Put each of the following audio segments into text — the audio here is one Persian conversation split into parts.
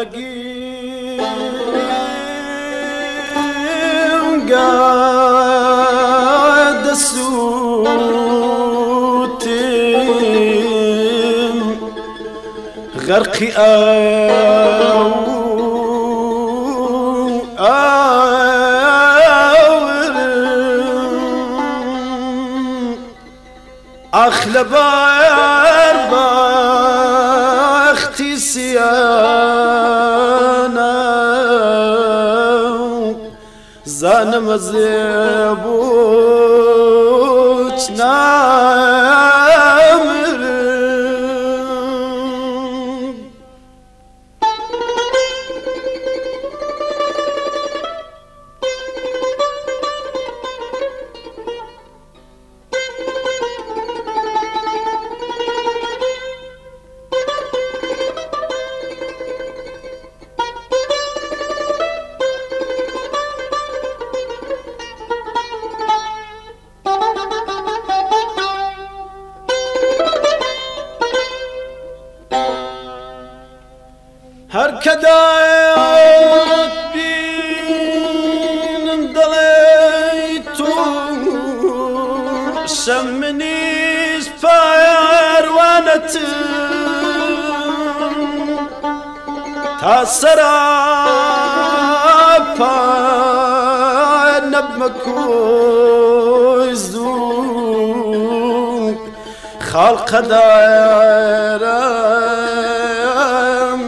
دقيم قاد السوتم غرقي أخلبار باختي سيانا زانم زيبوش نامر هر کدایت بینم دلی تو شمنیش پروانتم تا سراپا نبمکوی زود خلق دایرم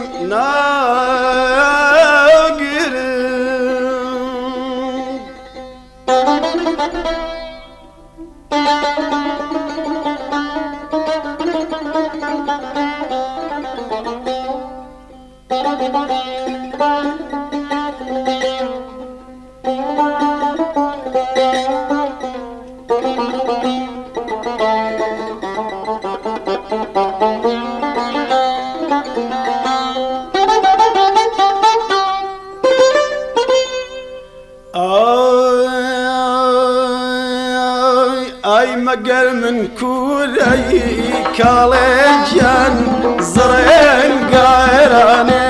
أي مقر من كوري كالجان زرين قايراني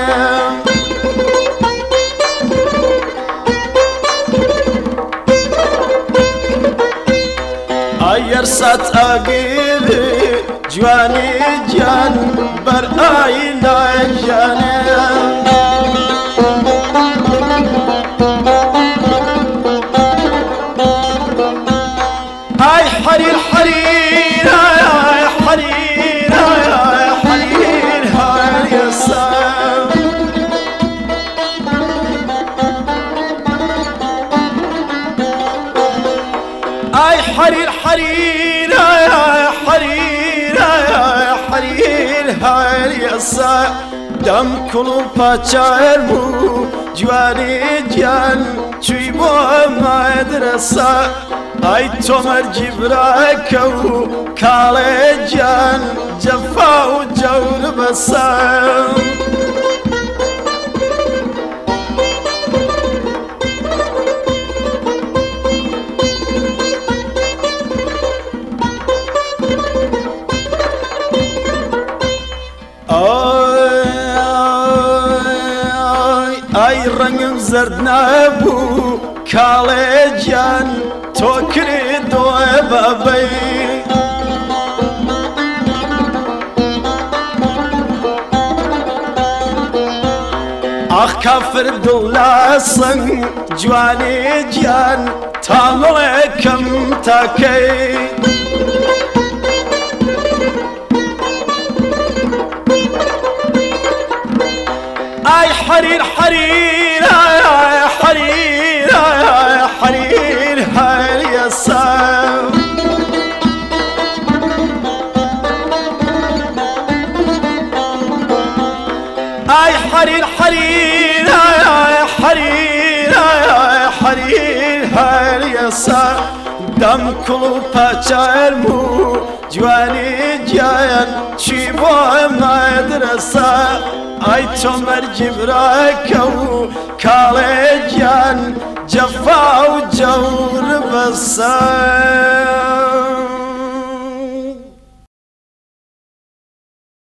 أي رسات أقيلي جواني جان برأي لا جاني حرير حرير يا حرير يا حرير هاي السام اي حرير حرير يا حرير يا حرير هاي السام دم كلو پاچار مو جواني جان چوي بو مدرسه أي تمر جبراكو كالجان جفا وجور بسام أي رنگ زرد نبو كالجان توكري دوي بابي اخ كافر دولاسن جواني جان تاملكم تاكي اي حرير حرير يا حرير يا حرير هاي السام اي حرير حرير يا حرير يا حرير هاي السام دم كلو پاچار مو جواني جان چي بو مدرسه أي تمر جبراكو كالجان جفا وجور بسام